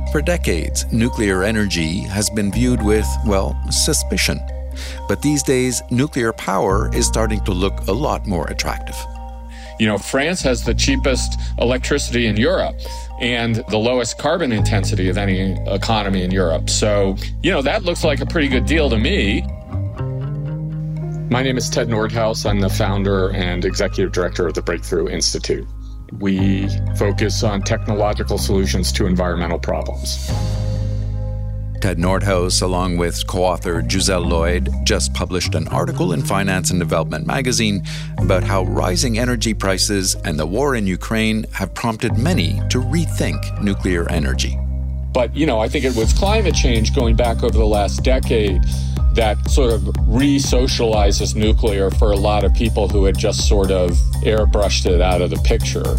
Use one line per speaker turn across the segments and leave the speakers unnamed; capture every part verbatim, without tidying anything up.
For decades, nuclear energy has been viewed with, well, suspicion. But these days, nuclear power is starting to look a lot more attractive.
You know, France has the cheapest electricity in Europe and the lowest carbon intensity of any economy in Europe. So, you know, that looks like a pretty good deal to me. My name is Ted Nordhaus. I'm the founder and executive director of the Breakthrough Institute. We focus on technological solutions to environmental problems.
Ted Nordhaus, along with co-author Giselle Lloyd, just published an article in Finance and Development magazine about how rising energy prices and the war in Ukraine have prompted many to rethink nuclear energy.
But, you know, I think it was climate change going back over the last decade that sort of re-socializes nuclear for a lot of people who had just sort of airbrushed it out of the picture.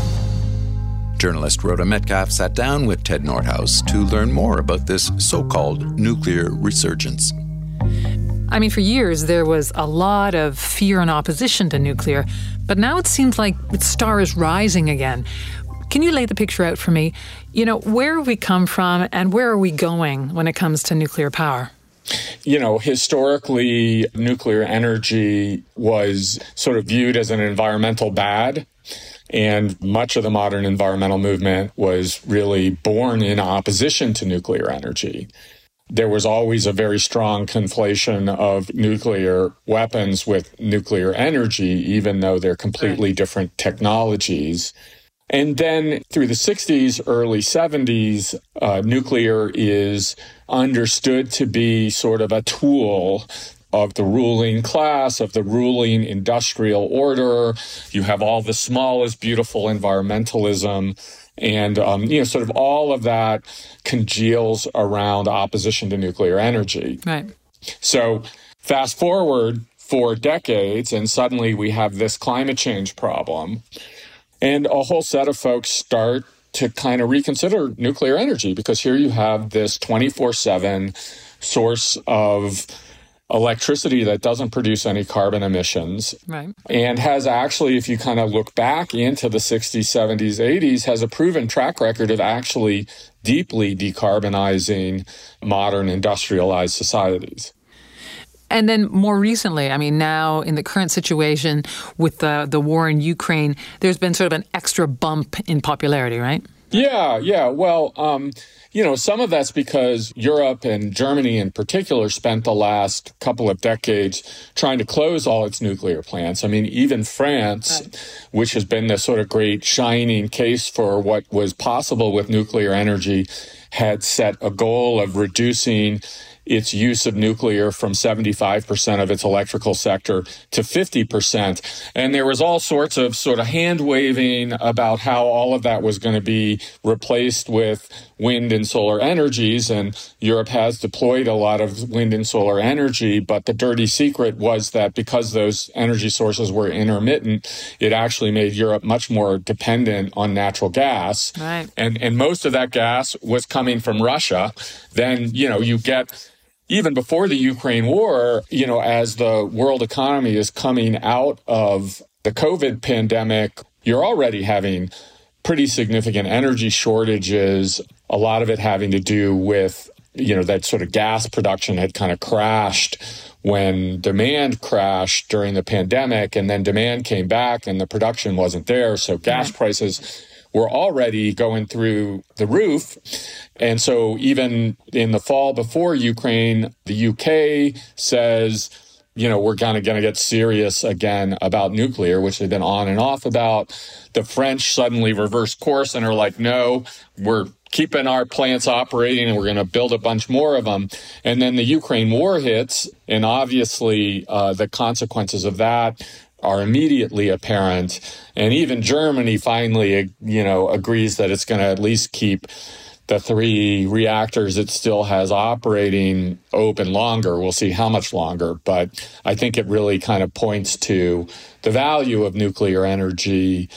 Journalist Rhoda Metcalf sat down with Ted Nordhaus to learn more about this so-called nuclear resurgence.
I mean, for years, there was a lot of fear and opposition to nuclear, but now it seems like its star is rising again. Can you lay the picture out for me? You know, where have we come from and where are we going when it comes to nuclear power?
You know, historically, nuclear energy was sort of viewed as an environmental bad. And much of the modern environmental movement was really born in opposition to nuclear energy. There was always a very strong conflation of nuclear weapons with nuclear energy, even though they're completely different technologies. And then through the sixties, early seventies, uh, nuclear is understood to be sort of a tool of the ruling class, of the ruling industrial order. You have all the small is beautiful environmentalism. And, um, you know, sort of all of that congeals around opposition to nuclear energy.
Right.
So fast forward four decades, and suddenly we have this climate change problem. And a whole set of folks start to kind of reconsider nuclear energy, because here you have this twenty-four seven source of electricity that doesn't produce any carbon emissions.
Right.
And has actually, if you kind of look back into the sixties, seventies, eighties, has a proven track record of actually deeply decarbonizing modern industrialized societies.
And then more recently, I mean, now in the current situation with the, the war in Ukraine, there's been sort of an extra bump in popularity, right?
Yeah, yeah. Well, um, you know, some of that's because Europe and Germany in particular spent the last couple of decades trying to close all its nuclear plants. I mean, even France, right, which has been the sort of great shining case for what was possible with nuclear energy, had set a goal of reducing its use of nuclear from seventy-five percent of its electrical sector to fifty percent. And there was all sorts of sort of hand-waving about how all of that was going to be replaced with wind and solar energies. And Europe has deployed a lot of wind and solar energy, but the dirty secret was that because those energy sources were intermittent, it actually made Europe much more dependent on natural gas.
Right.
And, and most of that gas was coming from Russia. Then, you know, you get... Even before the Ukraine war, you know, as the world economy is coming out of the COVID pandemic, you're already having pretty significant energy shortages, a lot of it having to do with, you know, that sort of gas production had kind of crashed when demand crashed during the pandemic, and then demand came back and the production wasn't there. So gas prices were already going through the roof. And so even in the fall before Ukraine, the U K says, you know, we're kind of going to get serious again about nuclear, which they've been on and off about. The French suddenly reversed course and are like, no, we're keeping our plants operating and we're going to build a bunch more of them. And then the Ukraine war hits, and obviously uh, the consequences of that are immediately apparent. And even Germany finally, you know, agrees that it's going to at least keep the three reactors it still has operating open longer. We'll see how much longer, but I think it really kind of points to the value of nuclear energy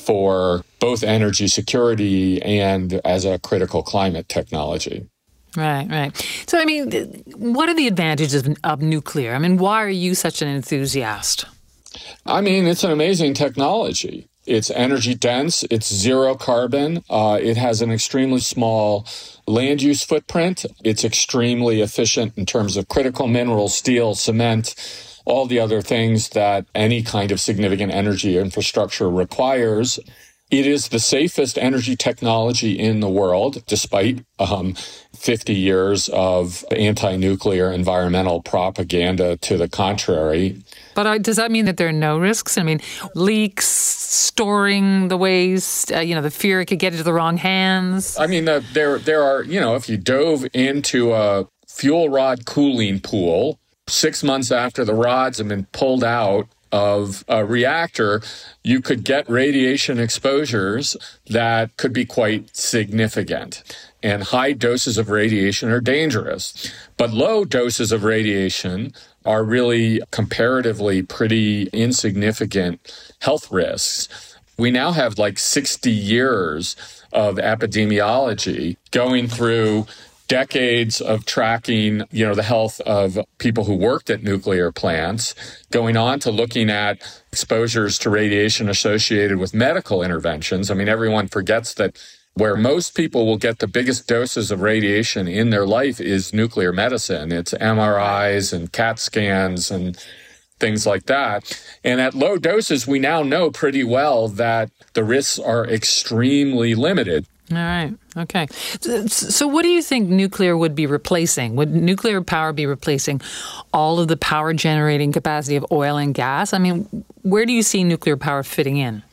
for both energy security and as a critical climate technology.
Right, right. So, I mean, what are the advantages of, of nuclear? I mean, why are you such an enthusiast?
I mean, it's an amazing technology. It's energy dense. It's zero carbon. Uh, it has an extremely small land use footprint. It's extremely efficient in terms of critical minerals, steel, cement, all the other things that any kind of significant energy infrastructure requires. It is the safest energy technology in the world, despite um, fifty years of anti-nuclear environmental propaganda to the contrary.
But uh, does that mean that there are no risks? I mean, leaks, storing the waste, uh, you know, the fear it could get into the wrong hands?
I mean, uh, there there are, you know, if you dove into a fuel rod cooling pool, six months after the rods have been pulled out of a reactor, you could get radiation exposures that could be quite significant. And high doses of radiation are dangerous. But low doses of radiation are really comparatively pretty insignificant health risks. We now have like sixty years of epidemiology going through decades of tracking, you know, the health of people who worked at nuclear plants, going on to looking at exposures to radiation associated with medical interventions. I mean, everyone forgets that where most people will get the biggest doses of radiation in their life is nuclear medicine. It's M R Is and CAT scans and things like that. And at low doses, we now know pretty well that the risks are extremely limited.
All right. Okay. So what do you think nuclear would be replacing? Would nuclear power be replacing all of the power generating capacity of oil and gas? I mean, where do you see nuclear power fitting in?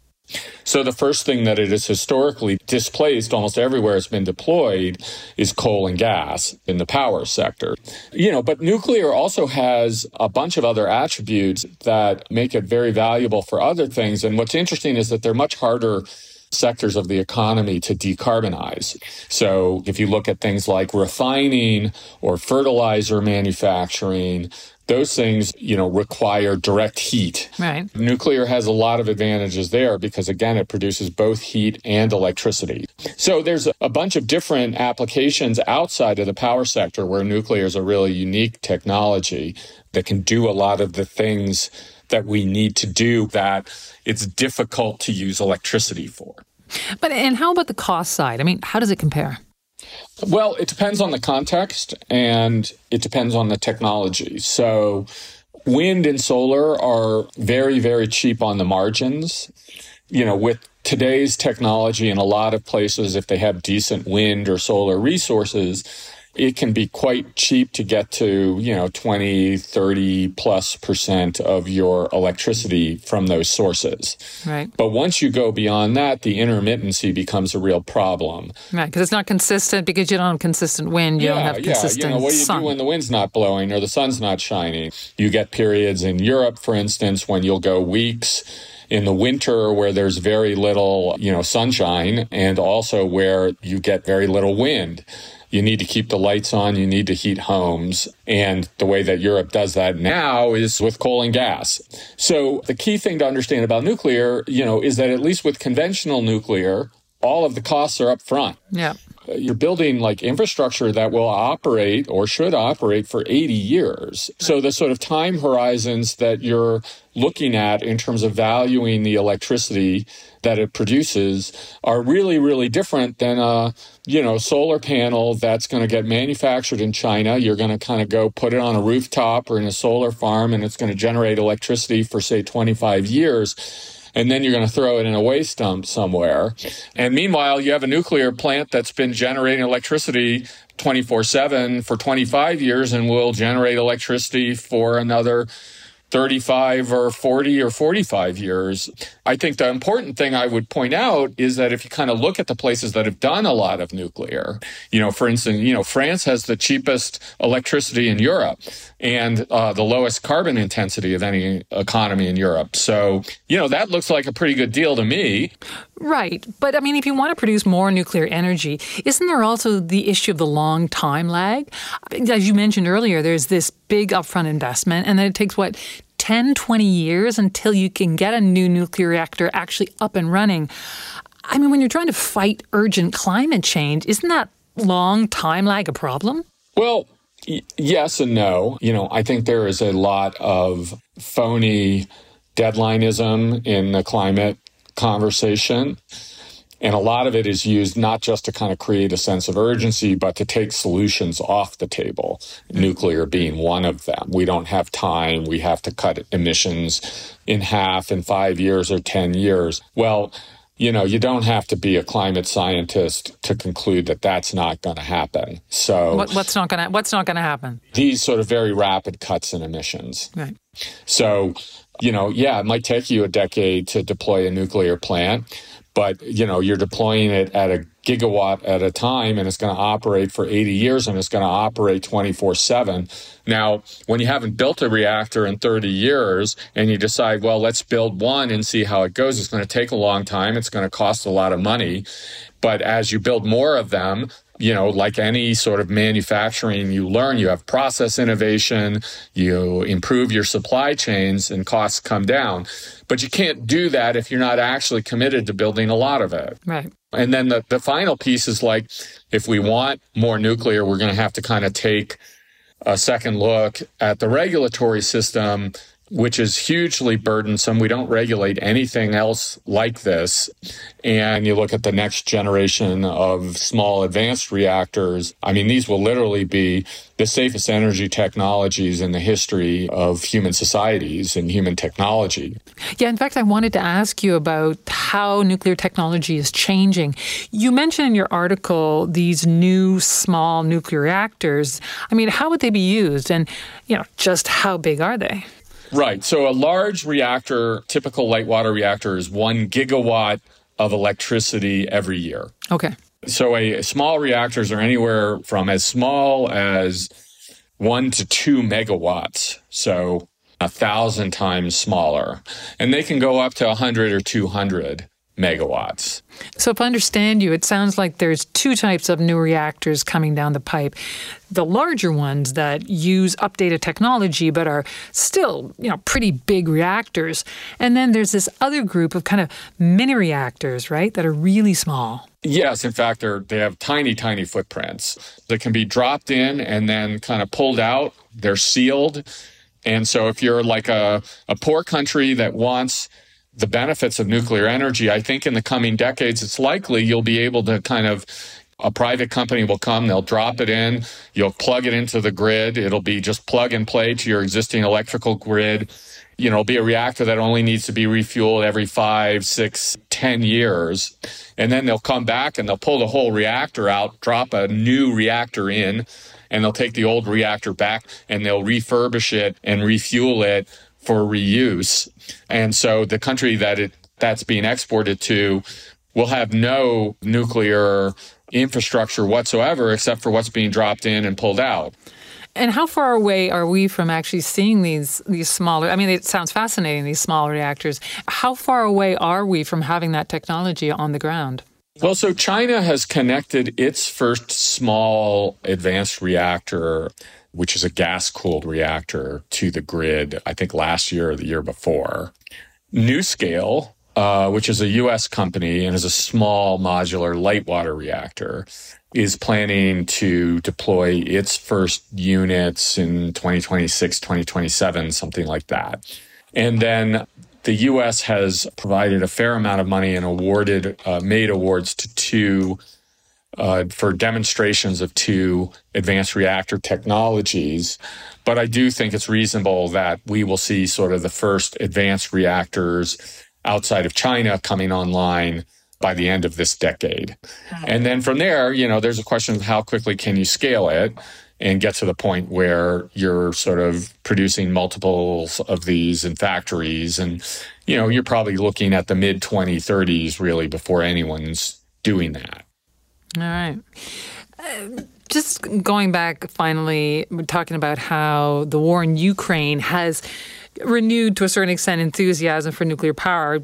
So the first thing that it has historically displaced almost everywhere it's been deployed is coal and gas in the power sector. You know, but nuclear also has a bunch of other attributes that make it very valuable for other things. And what's interesting is that they're much harder sectors of the economy to decarbonize. So if you look at things like refining or fertilizer manufacturing, those things, you know, require direct heat.
Right.
Nuclear has a lot of advantages there because, again, it produces both heat and electricity. So there's a bunch of different applications outside of the power sector where nuclear is a really unique technology that can do a lot of the things that we need to do that it's difficult to use electricity for.
But and how about the cost side? I mean, how does it compare?
Well, it depends on the context and it depends on the technology. So wind and solar are very, very cheap on the margins. You know, with today's technology in a lot of places, if they have decent wind or solar resources, it can be quite cheap to get to, you know, twenty, thirty plus percent of your electricity from those sources.
Right.
But once you go beyond that, the intermittency becomes a real problem.
Right, because it's not consistent because you don't have consistent wind, you
yeah,
don't have consistent
yeah. You know, what do you
sun.
do when the wind's not blowing or the sun's not shining? You get periods in Europe, for instance, when you'll go weeks in the winter where there's very little, you know, sunshine and also where you get very little wind. You need to keep the lights on. You need to heat homes. And the way that Europe does that now is with coal and gas. So the key thing to understand about nuclear, you know, is that at least with conventional nuclear, all of the costs are up front.
Yeah.
You're building like infrastructure that will operate or should operate for eighty years. So the sort of time horizons that you're looking at in terms of valuing the electricity that it produces are really, really different than a, you know, solar panel that's going to get manufactured in China. You're going to kind of go put it on a rooftop or in a solar farm and it's going to generate electricity for, say, twenty-five years. And then you're going to throw it in a waste dump somewhere. And meanwhile, you have a nuclear plant that's been generating electricity twenty-four seven for twenty-five years and will generate electricity for another thirty-five or forty or forty-five years. I think the important thing I would point out is that if you kind of look at the places that have done a lot of nuclear, you know, for instance, you know, France has the cheapest electricity in Europe and uh, the lowest carbon intensity of any economy in Europe. So, you know, that looks like a pretty good deal to me.
Right. But I mean, if you want to produce more nuclear energy, isn't there also the issue of the long time lag? As you mentioned earlier, there's this big upfront investment, and then it takes, what, ten, twenty years until you can get a new nuclear reactor actually up and running. I mean, when you're trying to fight urgent climate change, isn't that long time lag a problem?
Well, y- yes and no. You know, I think there is a lot of phony deadlineism in the climate conversation. And a lot of it is used not just to kind of create a sense of urgency, but to take solutions off the table, mm-hmm. nuclear being one of them. We don't have time. We have to cut emissions in half in five years or ten years. Well, you know, you don't have to be a climate scientist to conclude that that's not going to happen. So
what, what's not going to what's not going to happen?
These sort of very rapid cuts in emissions.
Right.
So, you know, yeah, it might take you a decade to deploy a nuclear plant, but, you know, you're deploying it at a gigawatt at a time, and it's going to operate for eighty years, and it's going to operate twenty-four seven. Now, when you haven't built a reactor in thirty years and you decide, well, let's build one and see how it goes, it's going to take a long time. It's going to cost a lot of money. But as you build more of them, you know, like any sort of manufacturing, you learn, you have process innovation, you improve your supply chains, and costs come down. But you can't do that if you're not actually committed to building a lot of it.
Right.
And then the, the final piece is like, if we want more nuclear, we're going to have to kind of take a second look at the regulatory system, which is hugely burdensome. We don't regulate anything else like this. And you look at the next generation of small advanced reactors. I mean, these will literally be the safest energy technologies in the history of human societies and human technology.
Yeah, in fact, I wanted to ask you about how nuclear technology is changing. You mentioned in your article these new small nuclear reactors. I mean, how would they be used? And, you know, just how big are they?
Right. So a large reactor, typical light water reactor, is one gigawatt of electricity every year.
Okay.
So a small reactors are anywhere from as small as one to two megawatts. So a thousand times smaller. And they can go up to one hundred or two hundred megawatts.
So if I understand you, it sounds like there's two types of new reactors coming down the pipe. The larger ones that use updated technology but are still, you know, pretty big reactors. And then there's this other group of kind of mini reactors, right, that are really small.
Yes, in fact, they're, they have tiny, tiny footprints that can be dropped in and then kind of pulled out. They're sealed. And so if you're like a, a poor country that wants the benefits of nuclear energy, I think in the coming decades, it's likely you'll be able to kind of, a private company will come, they'll drop it in, you'll plug it into the grid. It'll be just plug and play to your existing electrical grid. You know, it'll be a reactor that only needs to be refueled every five, six, ten years. And then they'll come back and they'll pull the whole reactor out, drop a new reactor in, and they'll take the old reactor back and they'll refurbish it and refuel it for reuse. And so the country that it that's being exported to will have no nuclear infrastructure whatsoever except for what's being dropped in and pulled out.
And how far away are we from actually seeing these these smaller, I mean, it sounds fascinating, these small reactors. How far away are we from having that technology on the ground?
Well, so China has connected its first small advanced reactor, which is a gas-cooled reactor, to the grid, I think last year or the year before. NuScale, uh, which is a U S company and is a small modular light water reactor, is planning to deploy its first units in twenty twenty-six, twenty twenty-seven, something like that. And then the U S has provided a fair amount of money and awarded, uh, made awards to two Uh, for demonstrations of two advanced reactor technologies. But I do think it's reasonable that we will see sort of the first advanced reactors outside of China coming online by the end of this decade. And then from there, you know, there's a question of how quickly can you scale it and get to the point where you're sort of producing multiples of these in factories. And, you know, you're probably looking at the mid twenty thirties really before anyone's doing that.
All right. Uh, just going back finally, we're talking about how the war in Ukraine has renewed to a certain extent enthusiasm for nuclear power.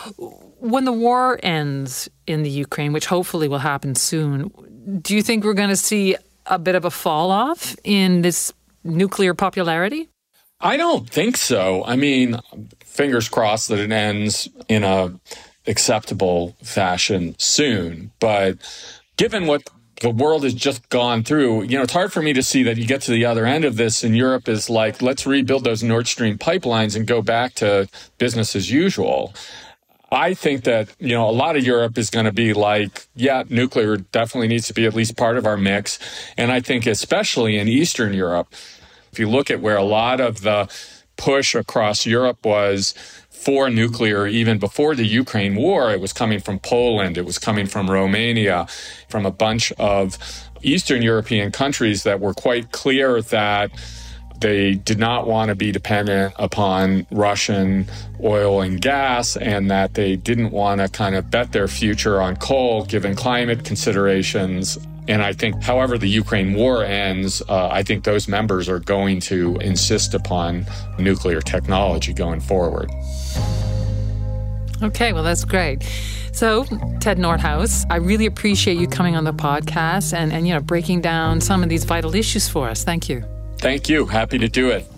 When the war ends in the Ukraine, which hopefully will happen soon, do you think we're going to see a bit of a fall off in this nuclear popularity?
I don't think so. I mean, fingers crossed that it ends in a acceptable fashion soon. But given what the world has just gone through, you know, it's hard for me to see that you get to the other end of this and Europe is like, let's rebuild those Nord Stream pipelines and go back to business as usual. I think that, you know, a lot of Europe is going to be like, yeah, nuclear definitely needs to be at least part of our mix. And I think especially in Eastern Europe, if you look at where a lot of the push across Europe was for nuclear, even before the Ukraine war, it was coming from Poland, it was coming from Romania, from a bunch of Eastern European countries that were quite clear that they did not want to be dependent upon Russian oil and gas, and that they didn't want to kind of bet their future on coal, given climate considerations. And I think, however the Ukraine war ends, uh, I think those members are going to insist upon nuclear technology going forward.
Okay, well, that's great. So, Ted Nordhaus, I really appreciate you coming on the podcast and, and, you know, breaking down some of these vital issues for us. Thank you.
Thank you. Happy to do it.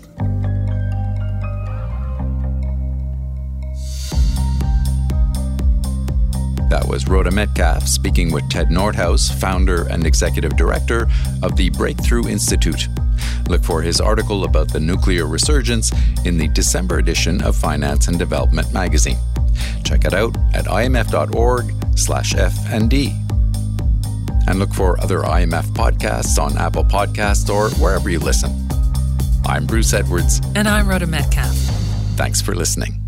That was Rhoda Metcalfe speaking with Ted Nordhaus, founder and executive director of the Breakthrough Institute. Look for his article about the nuclear resurgence in the December edition of Finance and Development magazine. Check it out at imf.org slash FND. And look for other I M F podcasts on Apple Podcasts or wherever you listen. I'm Bruce Edwards.
And I'm Rhoda Metcalfe.
Thanks for listening.